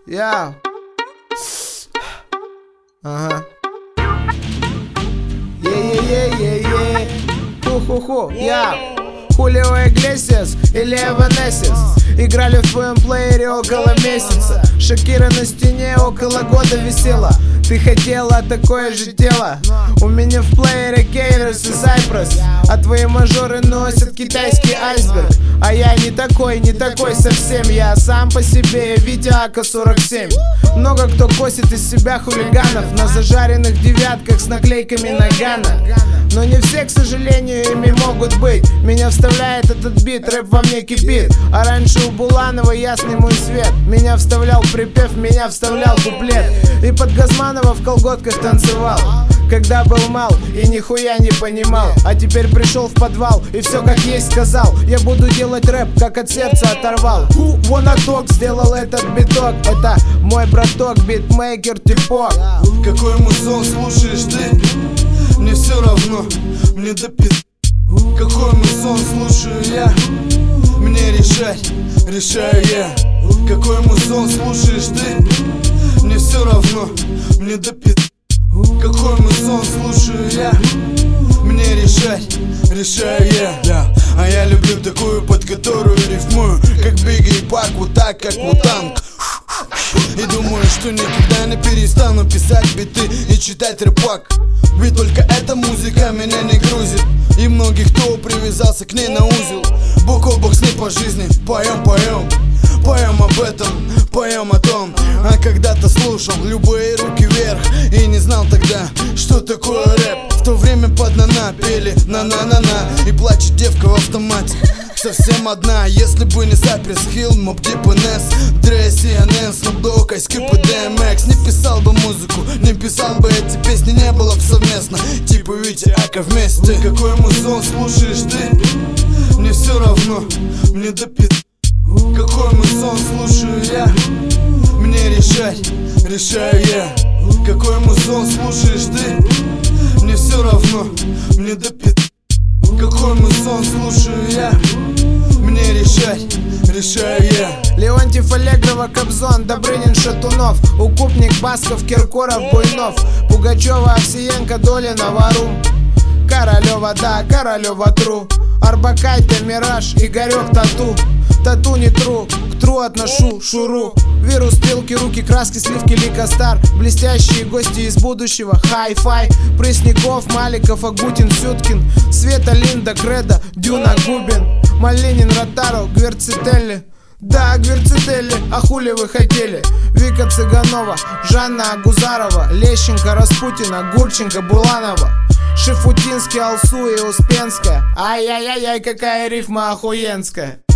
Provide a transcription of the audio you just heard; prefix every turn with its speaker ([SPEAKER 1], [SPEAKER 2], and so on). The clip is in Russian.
[SPEAKER 1] Я. Ага. Е-е-е-е-е. Ху-ху-ху. Я. Хулио Иглесиас или Эванесис играли в твоем плеере около месяца. Шакира на стене около года висела. Ты хотела такое же тело. У меня в плеере Кейрос и Сайпресс, а твои мажоры носят китайский айсберг. А я не такой совсем. Я сам по себе, Витя АК-47. Много кто косит из себя хулиганов на зажаренных девятках с наклейками Нагана. Но не все, к сожалению, ими могут быть. Меня вставляет этот бит, рэп во мне кипит. А раньше у Буланова ясный мой свет. Меня вставлял припев, меня вставлял куплет. И под Газманова в колготках танцевал, когда был мал и нихуя не понимал. А теперь пришел в подвал и все как есть сказал. Я буду делать рэп, как от сердца оторвал. Вонаток сделал этот биток. Это мой браток, битмейкер типок.
[SPEAKER 2] Какой музон слушаешь ты? Мне все равно, мне до пи***. Какой музон слушаю я? Мне решать, решаю я. Какой музон слушаешь ты? Мне все равно, мне до пи***. Какой музон слушаю я? Мне решать, решаю я. А я люблю такую, под которую рифмую, как Бигги и Пак, вот так, как Мутанг. И думаю, что никогда не перестану писать биты и читать рэпак. Ведь только эта музыка меня не грузит. И многих, кто привязался к ней на узел, бок о бок с ней по жизни. Поем, поем, поем об этом, поем о том. А когда-то слушал любые руки вверх и не знал тогда, что такое рэп. В то время под на-на пели на-на-на-на. И плачет девка в автомате совсем одна. Если бы не Cypress Hill, Mobb Deep NS, Dre, CNN, Snoop Dogg, Ice Cube и DMX, не писал бы музыку, не писал бы эти песни, не было бы совместно. Типа Витя Ака вместе. Какой музон слушаешь ты? Мне все равно, мне до пи***. Какой музон слушаю я? Мне решать, решаю я. Какой музон слушаешь ты? Мне все равно, мне до пи***. Какой музон слушаю я? Мне решать, решаю я.
[SPEAKER 1] Леонтьев, Аллегрова, Кобзон, Добрынин, Шатунов, Укупник, Басков, Киркоров, Буйнов, Пугачева, Овсиенко, Долина, Варум, Королева, да, Королева, Тру, Арбакайте, Мираж, Игорек, Тату. Тату не тру, к тру отношу Шуру. Вирус, стрелки, руки, краски, сливки, Лика Стар. Блестящие гости из будущего, хай-фай. Пресняков, Маликов, Агутин, Сюткин, Света, Линда, Кредо, Дюна, Губин, Малинин, Ротару, Гверцителли. Да, Гверцителли, а хули вы хотели? Вика Цыганова, Жанна Агузарова, Лещенко, Распутина, Гурченко, Буланова, Шифутинский, Алсу и Успенская. Ай-яй-яй-яй, какая рифма охуенская.